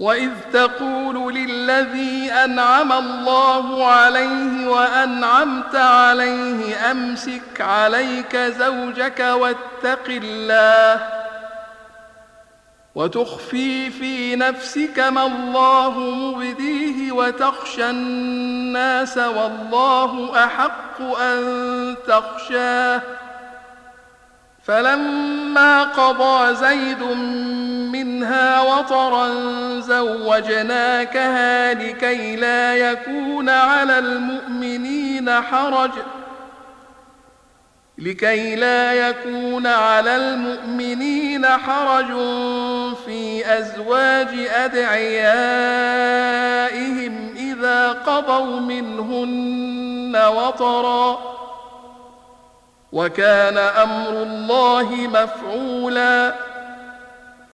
وإذ تقول للذي أنعم الله عليه وأنعمت عليه أمسك عليك زوجك واتق الله وتخفي في نفسك ما الله مبديه وتخشى الناس والله أحق أن تخشاه فلما قضى زيد منها وطرا زوجناكها لكي لا يكون على المؤمنين حرج في أزواج أدعيائهم إذا قضوا منهن وطرا وكان أمر الله مفعولا